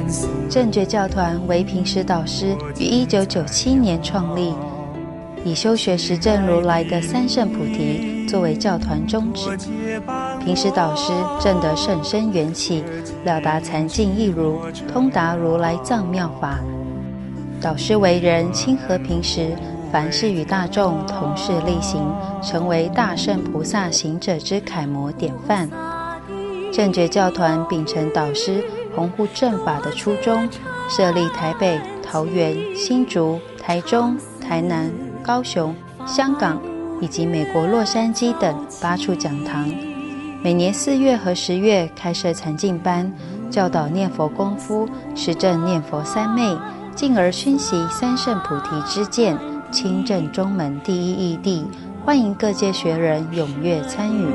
正觉教团为平时导师于1997年创立，以修学实证如来的三圣菩提作为教团宗旨。平时导师证得甚深缘起，了达禅境义如，通达如来藏妙法。导师为人亲和平时，凡事与大众同事力行，成为大圣菩萨行者之楷模典范。正觉教团秉承导师弘护正法的初衷，设立台北、桃园、新竹、台中、台南、高雄、香港以及美国洛杉矶等8处讲堂，每年4月和10月开设禅境班，教导念佛功夫，实证念佛三昧，进而熏习三圣菩提之见，亲证中门第一义谛，欢迎各界学人踊跃参与。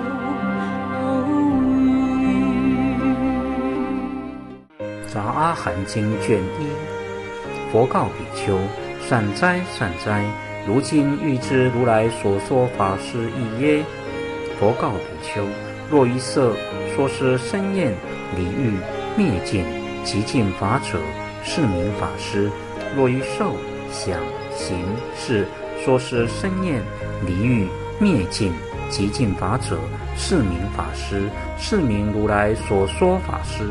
杂阿含经卷1，佛告比丘：善哉善哉，如今欲知如来所说法是义耶？佛告比丘：若一色说是身厌离欲灭尽极尽法者，是名法师；若一受想行识说是身厌离欲灭尽极尽法者，是名法师，是名如来所说法师。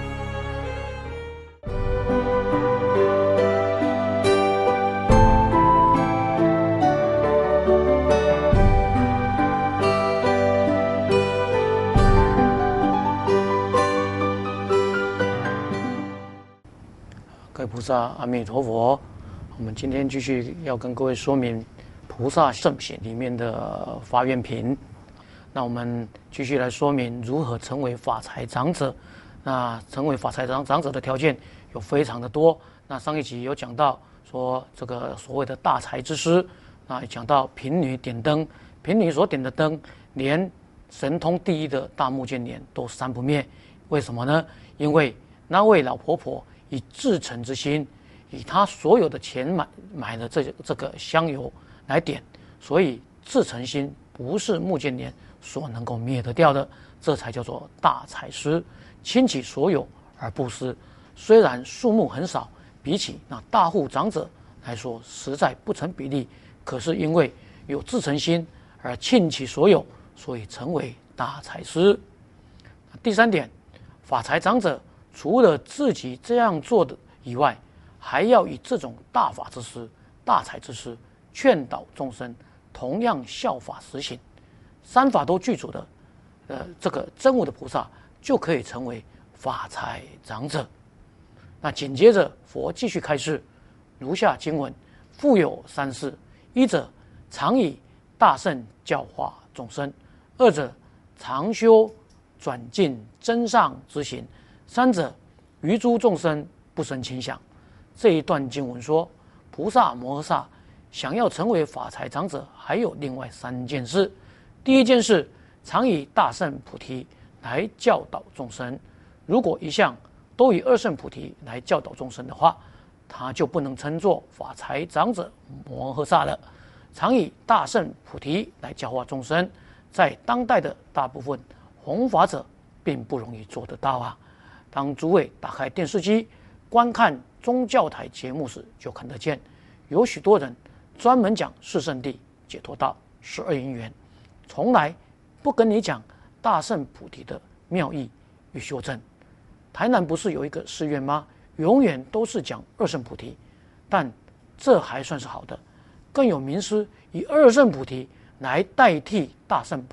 各位菩萨，阿弥陀佛。我们今天继续要跟各位说明菩萨圣品里面的发愿品。那我们继续来说明如何成为法财长者。那成为法财长者的条件有非常的多。那上一集有讲到说这个所谓的大财之师，那也讲到贫女点灯，贫女所点的灯，连神通第一的大目犍连都三不灭。为什么呢？因为那位老婆婆以至诚之心，以他所有的钱买了这个香油来点，所以至诚心不是目犍连所能够灭得掉的，这才叫做大财师，倾其所有而布施。虽然数目很少，比起那大户长者来说实在不成比例，可是因为有至诚心而倾其所有，所以成为大财师。第三点，法财长者除了自己这样做的以外，还要以这种大法之师、大财之师劝导众生，同样效法实行。三法都具足的，这个真悟的菩萨就可以成为法财长者。那紧接着佛继续开示，如下经文：复有三事：一者，常以大圣教化众生；二者，常修转进真上之行；三者，于诸众生不生轻想。这一段经文说，菩萨摩诃萨想要成为法财长者，还有另外3件事。第一件事，常以大圣菩提来教导众生。如果一向都以二圣菩提来教导众生的话，他就不能称作法财长者摩诃萨了。常以大圣菩提来教化众生，在当代的大部分弘法者并不容易做得到啊。当诸位打开电视机观看宗教台节目时，就看得见有许多人专门讲四圣谛、解脱道、12因缘，从来不跟你讲大圣菩提的妙义与修正。台南不是有一个寺院吗？永远都是讲二圣菩提，但这还算是好的。更有名师以二圣菩提来代替大圣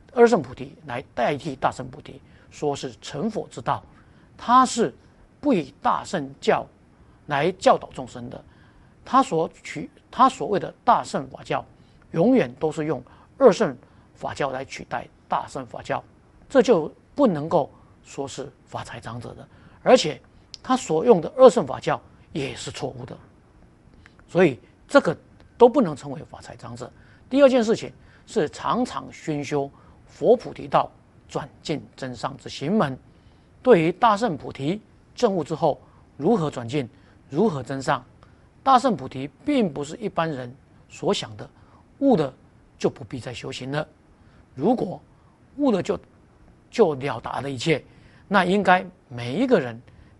菩提，说是成佛之道。他是不以大圣教来教导众生的，他所谓的大圣法教，永远都是用二圣法教来取代大圣法教，这就不能够说是法财长者的，而且他所用的二圣法教也是错误的，所以这个都不能成为法财长者。第二件事情是常常宣修佛菩提道，转进真上之行门。对于大圣菩提证悟之后如何转进，如何真上，大圣菩提并不是一般人所想的悟了就不必再修行了。如果悟了就了达了一切，那应该每一个人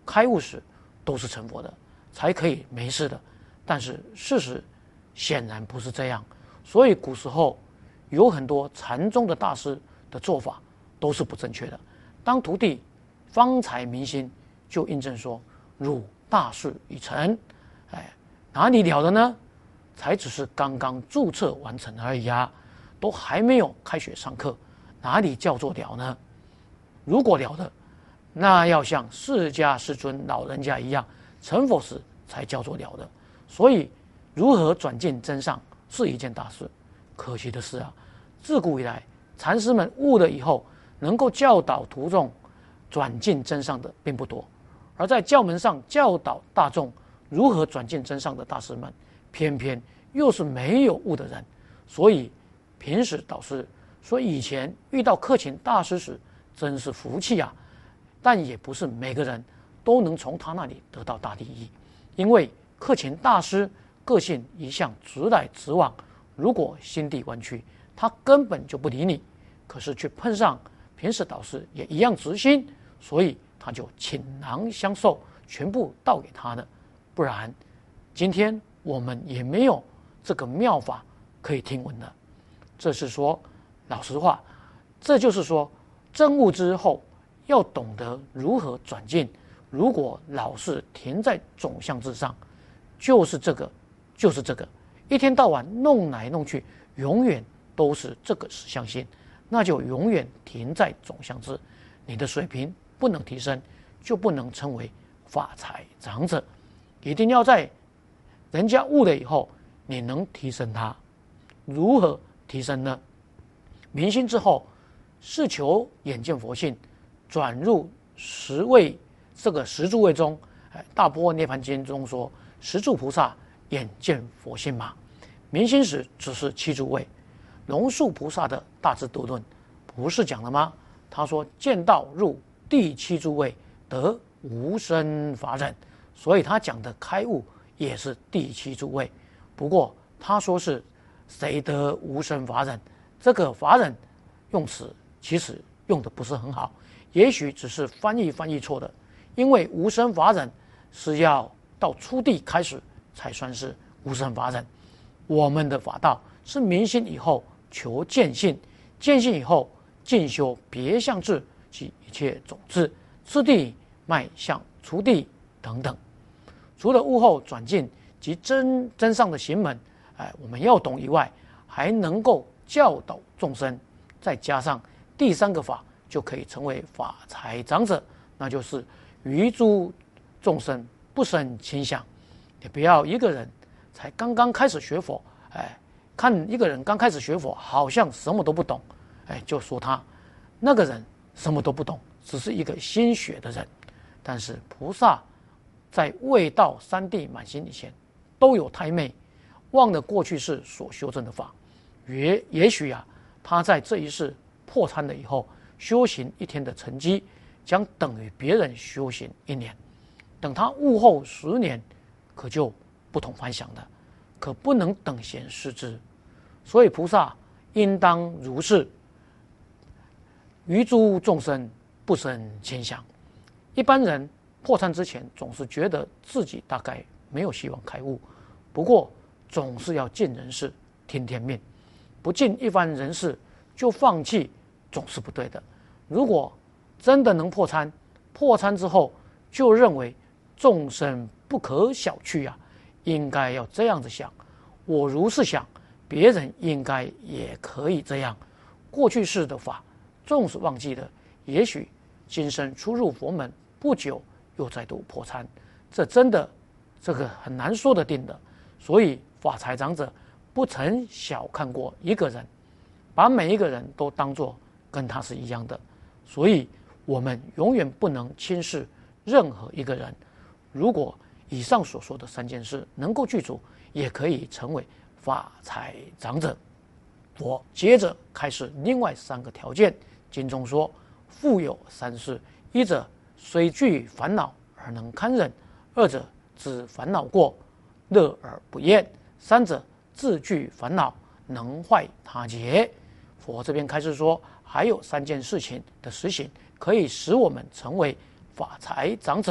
开悟时都是成佛的，才可以没事的。但是事实显然不是这样，所以古时候有很多禅宗的大师的做法都是不正确的。当徒弟方才明心，就印证说：“汝大事已成。”哪里了的呢？才只是刚刚注册完成而已啊，都还没有开学上课，哪里叫做了呢？如果了的，那要像释迦世尊老人家一样，成佛时才叫做了的。所以，如何转进真上是一件大事。可惜的是啊，自古以来，禅师们悟了以后，能够教导徒众转进真上的并不多，而在教门上教导大众如何转进真上的大师们，偏偏又是没有悟的人。所以平时导师说，以前遇到克勤大师时，真是福气啊！但也不是每个人都能从他那里得到大利益，因为克勤大师个性一向直来直往，如果心地弯曲，他根本就不理你。可是却碰上平时导师也一样直心，所以他就倾囊相授，全部倒给他的。不然今天我们也没有这个妙法可以听闻的。这是说老实话，这就是说真悟之后要懂得如何转进。如果老是停在总相之上，就是这个一天到晚弄来弄去，永远都是这个实相性，那就永远停在总相之，你的水平不能提升，就不能称为法财长者。一定要在人家悟了以后，你能提升他。如何提升呢？明心之后，是求眼见佛性，转入十位这个十住位中。大般涅槃经中说，十住菩萨眼见佛性嘛。明心时只是七住位。龙树菩萨的大智度论不是讲了吗？他说见道入第七住位，得无生法忍。所以他讲的开悟也是第七住位。不过他说是谁得无生法忍，这个法忍用词其实用的不是很好，也许只是翻译错的。因为无生法忍是要到初地开始才算是无生法忍，我们的法道是明心以后求见性，见性以后进修别相智及一切种智，次第迈向初地等等。除了悟后转进及真上的行门，我们要懂以外，还能够教导众生，再加上第三个法，就可以成为法财长者，那就是于诸众生不生倾向。也不要一个人才刚刚开始学佛，看一个人刚开始学佛好像什么都不懂，就说他那个人什么都不懂，只是一个新学的人。但是菩萨在未到三地满心以前，都有太昧，忘了过去世所修正的法。也许他在这一世破参了以后，修行一天的成绩将等于别人修行1年。等他悟后10年，可就不同凡响了，可不能等闲视之。所以菩萨应当如是，于诸众生不生倾向。一般人破参之前，总是觉得自己大概没有希望开悟，不过总是要尽人事听天命，不尽一番人事就放弃，总是不对的。如果真的能破参，破参之后就认为众生不可小觑应该要这样子想。我如是想，别人应该也可以这样。过去世的法纵使忘记了，也许今生初入佛门不久又再度破参，这个很难说得定的。所以法财长者不曾小看过一个人，把每一个人都当作跟他是一样的。所以我们永远不能轻视任何一个人。如果以上所说的3件事能够具足，也可以成为法财长者。我接着开始另外3个条件。经中说，复有3事：一者虽具烦恼而能堪忍；二者知烦恼过，乐而不厌；三者自具烦恼，能坏他劫。佛这边开始说，还有3件事情的实行，可以使我们成为法财长者。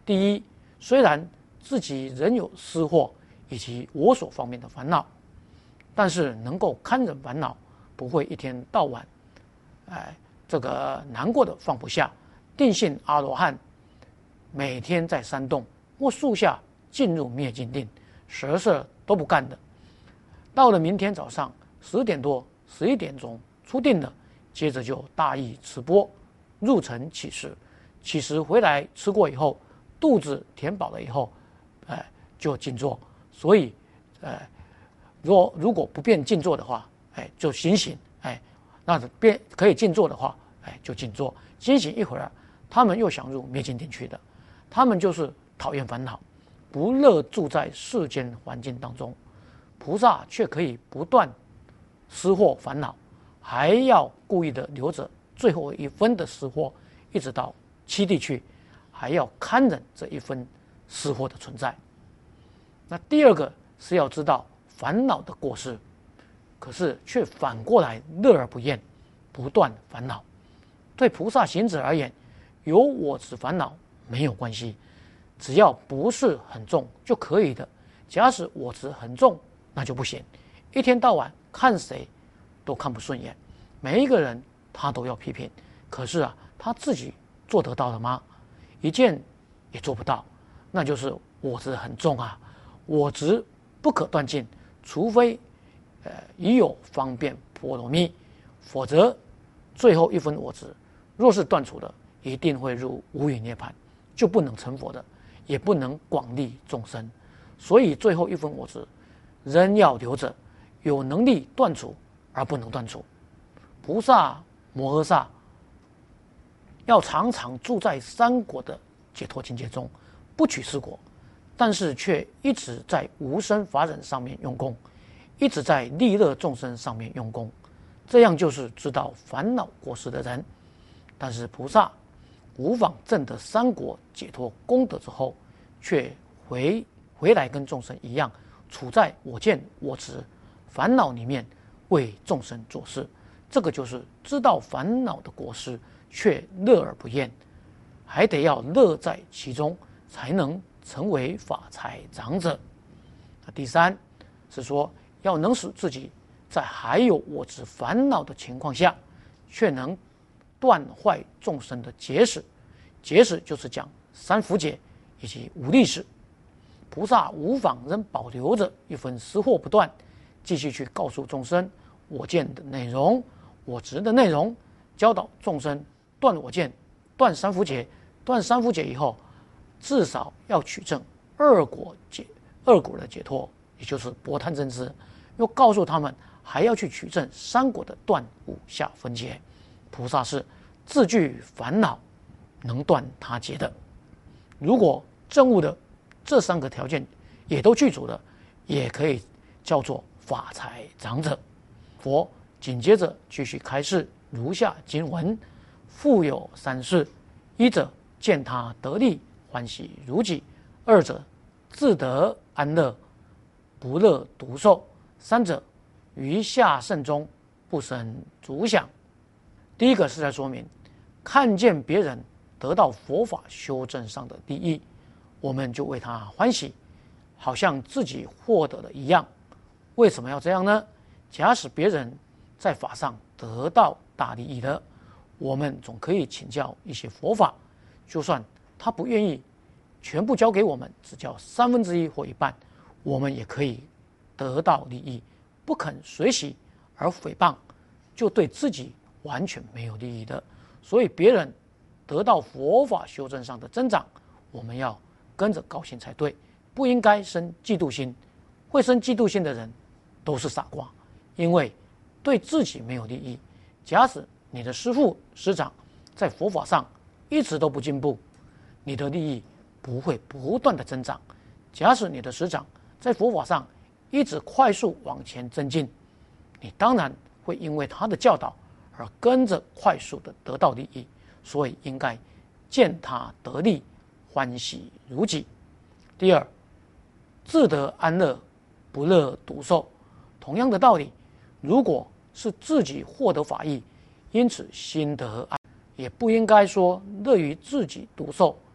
第一，虽然自己仍有私货以及我所方面的烦恼，但是能够堪忍烦恼，不会一天到晚这个难过的放不下。定性阿罗汉每天在山洞或树下进入灭尽定，什事都不干的。到了明天早上10点多、11点钟出定了，接着就大意吃钵，入城乞食，乞食回来吃过以后，肚子填饱了以后，就静坐。所以，如果不便静坐的话，就醒醒，那可以静坐的话，就静坐。醒醒一会儿，他们又想入灭尽定去的。他们就是讨厌烦恼，不乐住在世间环境当中。菩萨却可以不断失货烦恼，还要故意的留着最后1分的失货，一直到7地去，还要堪忍这1分失货的存在。那第二个是要知道烦恼的过失，可是却反过来乐而不厌，不断烦恼。对菩萨行者而言，有我执烦恼没有关系，只要不是很重就可以的。假使我执很重，那就不行，一天到晚看谁都看不顺眼，每一个人他都要批评。可是他自己做得到了吗？一件也做不到，那就是我执很重啊。我执不可断尽，除非已有方便波罗蜜，否则最后1分我执若是断除了，一定会入无余涅槃，就不能成佛的，也不能广利众生。所以最后1分我执仍要留着，有能力断除而不能断除。菩萨摩诃萨要常常住在3果的解脱境界中，不取4果，但是却一直在无生法忍上面用功，一直在利乐众生上面用功，这样就是知道烦恼过失的人。但是菩萨无妨证得3果解脱功德之后，却回来跟众生一样，处在我见我执烦恼里面为众生做事。这个就是知道烦恼的过失，却乐而不厌，还得要乐在其中，才能成为法财长者。第三是说，要能使自己在还有我执烦恼的情况下，却能断坏众生的结使。结使就是讲3福解以及5利使。菩萨无妨仍保留着1分失货不断，继续去告诉众生我见的内容、我执的内容，教导众生断我见，断3福解。断3福解以后，至少要取证2果的解脱，也就是薄贪真知。又告诉他们还要去取证3果的断5下分解。菩萨是自具烦恼，能断他结的。如果证悟的这3个条件也都具足了，也可以叫做法财长者。佛紧接着继续开示如下经文：复有3事：一者见他得利，欢喜如己；二者自得安乐，不乐独受；三者于下圣中不生逐想。第一个是在说明看见别人得到佛法修正上的利益，我们就为他欢喜，好像自己获得了一样。为什么要这样呢？假使别人在法上得到大利益的，我们总可以请教一些佛法，就算他不愿意全部交给我们，只教1/3或1半，我们也可以得到利益。不肯随喜而诽谤，就对自己完全没有利益的。所以别人得到佛法修正上的增长，我们要跟着高兴才对，不应该生嫉妒心。会生嫉妒心的人都是傻瓜，因为对自己没有利益。假使你的师父师长在佛法上一直都不进步，你的利益不会不断的增长。假使你的师长在佛法上一直快速往前增进，你当然会因为他的教导而跟着快速的得到利益。所以应该见他得利，欢喜如己。第二，自得安乐，不乐独受。同样的道理，如果是自己获得法益，因此心得安，也不应该说乐于自己独受，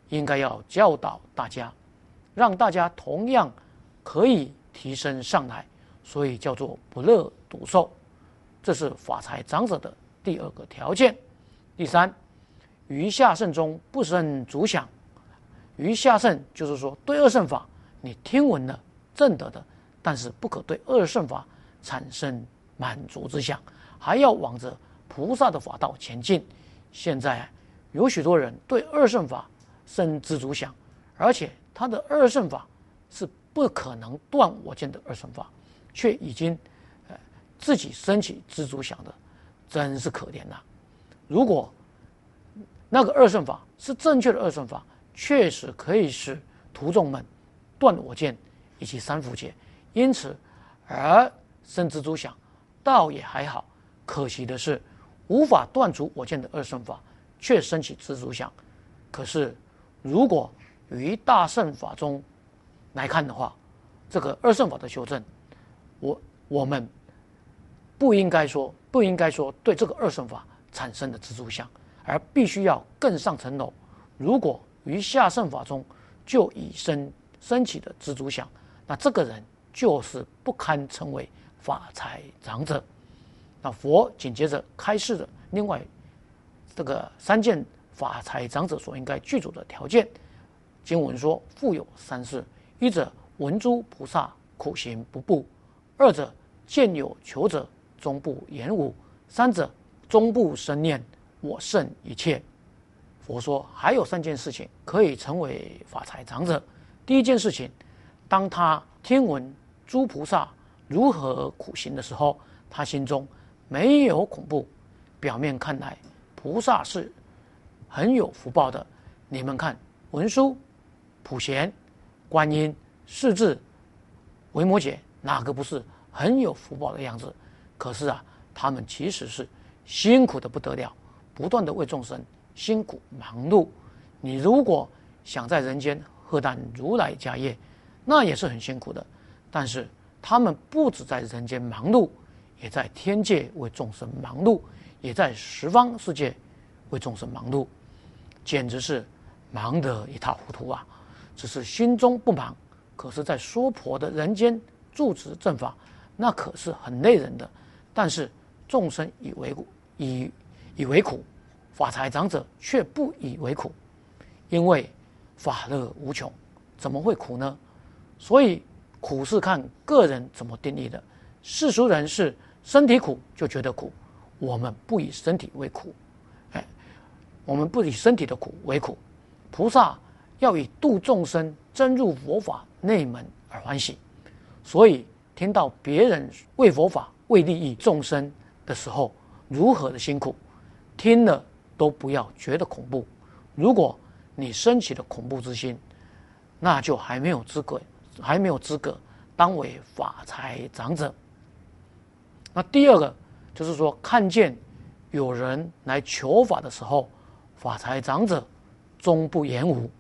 应该要教导大家，让大家同样可以提升上来，所以叫做不乐独受。这是法财长者的第二个条件。第三，于下圣中不生主想。于下圣就是说，对二圣法你听闻了证得的，但是不可对二圣法产生满足之想，还要往着菩萨的法道前进。现在有许多人对二圣法生知足想，而且他的二圣法是不可能断我见的二圣法，却已经自己升起知足想的，真是可怜呐！如果那个二圣法是正确的二圣法，确实可以使徒众们断我见以及三伏劫，因此而生知足想，倒也还好。可惜的是，无法断除我见的二圣法，却升起知足想。可是，如果于大圣法中来看的话，这个二圣法的修正，我们不应该说对这个二圣法产生的知足想，而必须要更上层楼。如果于下圣法中就已升起的知足想，那这个人就是不堪称为法财长者。那佛紧接着开示了另外这个3件法财长者所应该具足的条件。经文说，复有3事：一者闻诸菩萨苦行不怖；二者见有求者终不言无；三者终不生念我胜一切。佛说还有3件事情可以成为法财长者。第一件事情，当他听闻诸菩萨如何苦行的时候，他心中没有恐怖。表面看来菩萨是很有福报的，你们看文殊、普贤、观音、势至、维摩诘，哪个不是很有福报的样子？可是他们其实是辛苦的不得了，不断的为众生辛苦忙碌。你如果想在人间荷担如来家业，那也是很辛苦的。但是他们不只在人间忙碌，也在天界为众生忙碌，也在十方世界为众生忙碌，简直是忙得一塌糊涂啊！只是心中不忙，可是在娑婆的人间住持正法，那可是很累人的。但是众生以为苦，法财长者却不以为苦，因为法乐无穷，怎么会苦呢？所以苦是看个人怎么定义的。世俗人是身体苦就觉得苦，我们不以身体为苦，我们不以身体的苦为苦。菩萨要以度众生真入佛法内门而欢喜，所以听到别人为佛法为利益众生的时候如何的辛苦，听了都不要觉得恐怖。如果你升起了恐怖之心，那就还没有资格当为法财长者。那第二个就是说，看见有人来求法的时候，法财长者终不言无。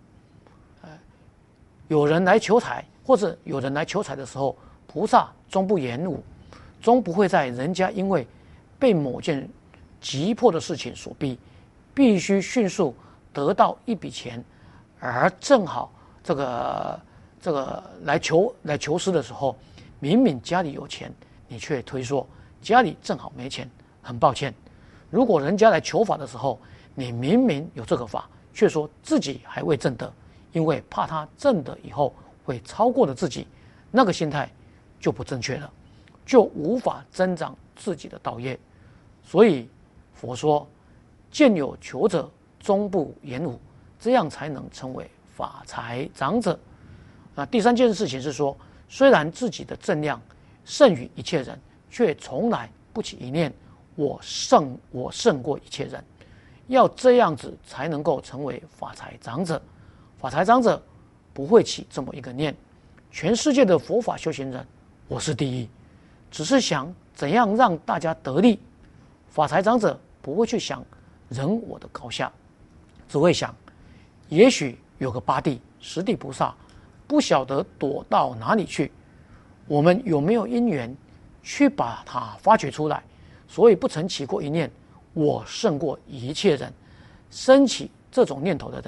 有人来求财，或者有人来求财的时候，菩萨终不言无，终不会在人家因为被某件急迫的事情所逼，必须迅速得到一笔钱，而正好这个来求施的时候，明明家里有钱，你却推说家里正好没钱，很抱歉。如果人家来求法的时候，你明明有这个法，却说自己还未证得，因为怕他证得以后会超过了自己，那个心态就不正确了，就无法增长自己的道业。所以佛说，见有求者终不言无，这样才能成为法财长者。那第3件事情是说，虽然自己的正量胜于一切人，却从来不起一念我胜过一切人，要这样子才能够成为法财长者。法财长者不会起这么一个念，全世界的佛法修行人，我是第一，只是想怎样让大家得利。法财长者不会去想人我的高下，只会想也许有个8地10地菩萨不晓得躲到哪里去，我们有没有因缘去把它发掘出来？所以不曾起过一念我胜过一切人。升起这种念头的人，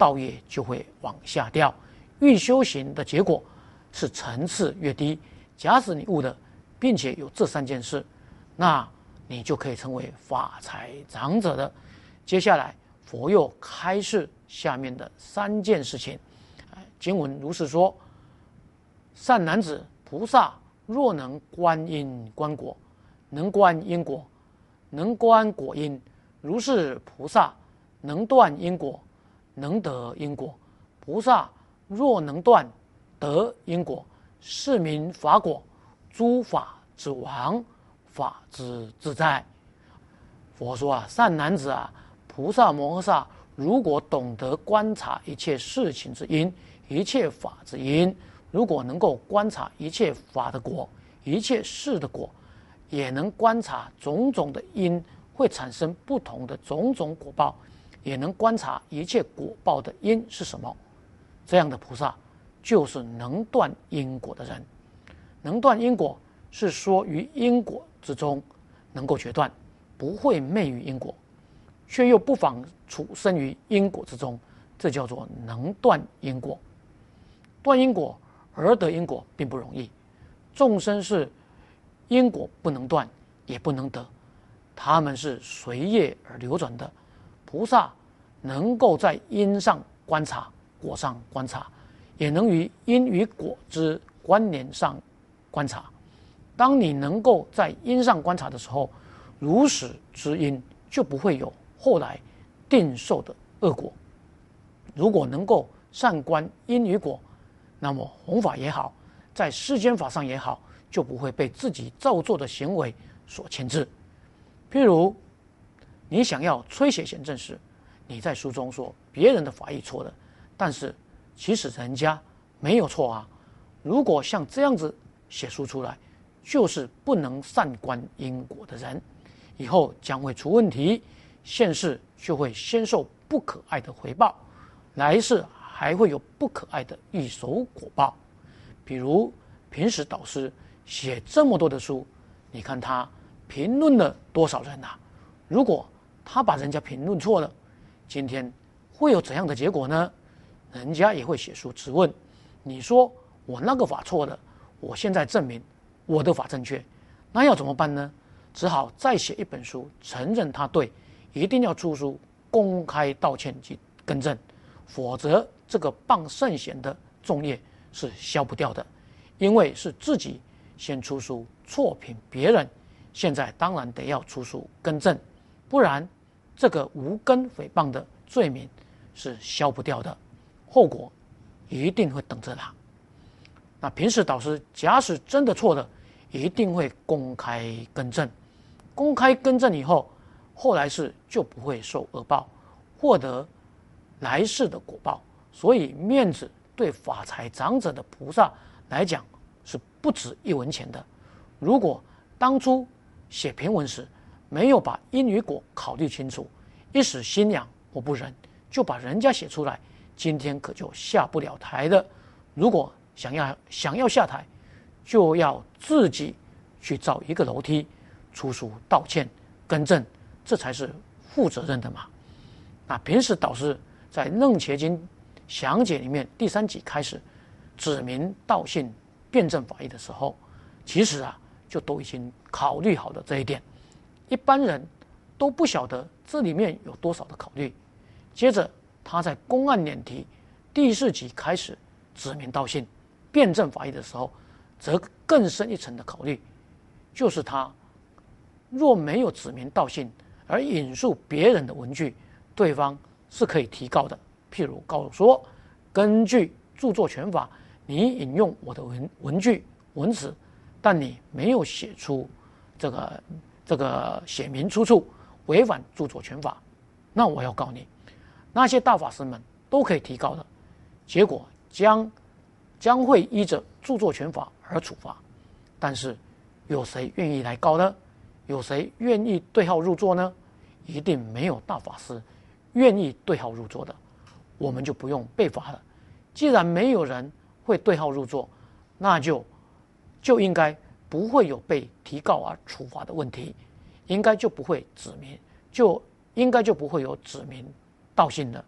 道业就会往下掉。越修行的结果是层次越低。假使你悟的，并且有这3件事，那你就可以成为法财长者的。接下来佛又开示下面的3件事情。经文如是说：善男子，菩萨若能观因观果，能观因果，能观果因，如是菩萨能断因果，能得因果。菩萨若能断得因果，是名法果，诸法之王，法之自在。佛说善男子菩萨摩诃萨如果懂得观察一切事情之因，一切法之因，如果能够观察一切法的果，一切事的果，也能观察种种的因会产生不同的种种果报，也能观察一切果报的因是什么，这样的菩萨就是能断因果的人。能断因果是说于因果之中能够决断，不会昧于因果，却又不妨处身于因果之中，这叫做能断因果。断因果而得因果并不容易，众生是因果不能断也不能得，他们是随业而流转的。菩萨能够在因上观察，果上观察，也能于因与果之关联上观察。当你能够在因上观察的时候，如实知因，就不会有后来定受的恶果。如果能够善观因与果，那么弘法也好，在世间法上也好，就不会被自己造作的行为所牵制。譬如你想要吹写显正时，你在书中说别人的法义错了，但是其实人家没有错啊。如果像这样子写书出来，就是不能善观因果的人，以后将会出问题，现世就会先受不可爱的回报，来世还会有不可爱的欲手果报。比如平时导师写这么多的书，你看他评论了多少人啊？如果他把人家评论错了，今天会有怎样的结果呢？人家也会写书质问，你说我那个法错了，我现在证明我的法正确，那要怎么办呢？只好再写一本书承认他对，一定要出书公开道歉及更正，否则这个谤圣贤的重业是消不掉的。因为是自己先出书错评别人，现在当然得要出书更正，不然这个无根诽谤的罪名是消不掉的，后果一定会等着他。那平时导师假使真的错了，一定会公开更正，公开更正以后，后来世就不会受恶报，获得来世的果报。所以面子对法财长者的菩萨来讲是不值1文钱的。如果当初写评文时没有把因与果考虑清楚，一时心痒或不仁，就把人家写出来，今天可就下不了台了。如果想要下台，就要自己去造一个楼梯，出书道歉更正，这才是负责任的嘛。那平时导师在《楞伽经》详解里面第3集开始指明道信辩证法义的时候，其实就都已经考虑好了这一点，一般人都不晓得这里面有多少的考虑。接着他在公案辇题第4集开始指明道信辩证法义的时候，则更深一层的考虑，就是他若没有指明道信而引述别人的文句，对方是可以提告的。譬如告说，根据著作权法，你引用我的文句文词，但你没有写出这个写明出处，违反著作权法，那我要告你。那些大法师们都可以提告的，结果将会依着著作权法而处罚。但是有谁愿意来告呢？有谁愿意对号入座呢？一定没有大法师愿意对号入座的，我们就不用被罚了。既然没有人会对号入座，那就应该不会有被提告而处罚的问题，应该就不会有指明道信了。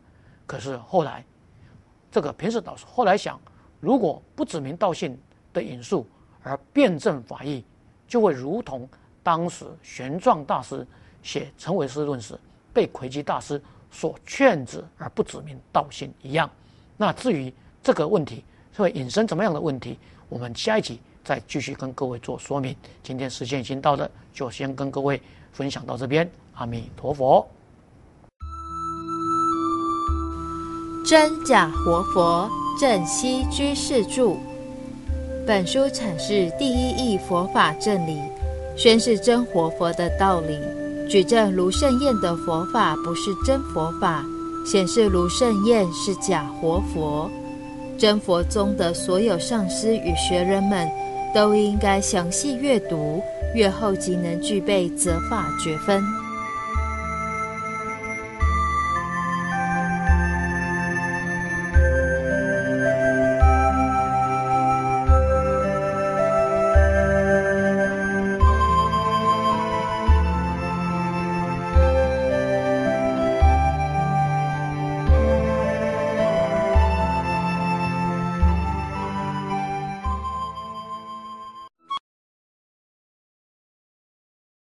可是后来这个平时导师后来想，如果不指名道姓的引述而辩证法义，就会如同当时玄奘大师写成唯识论时被魁基大师所劝止而不指名道姓一样。那至于这个问题会引申怎么样的问题，我们下一集再继续跟各位做说明。今天时间已经到了，就先跟各位分享到这边。阿弥陀佛。 真假活佛正西居士著。本书阐释第一义佛法正理，宣示真活佛的道理，举证卢胜彦的佛法不是真佛法，显示卢胜彦是假活佛。真佛宗的所有上师与学人们都应该详细阅读，阅后即能具备择法觉分。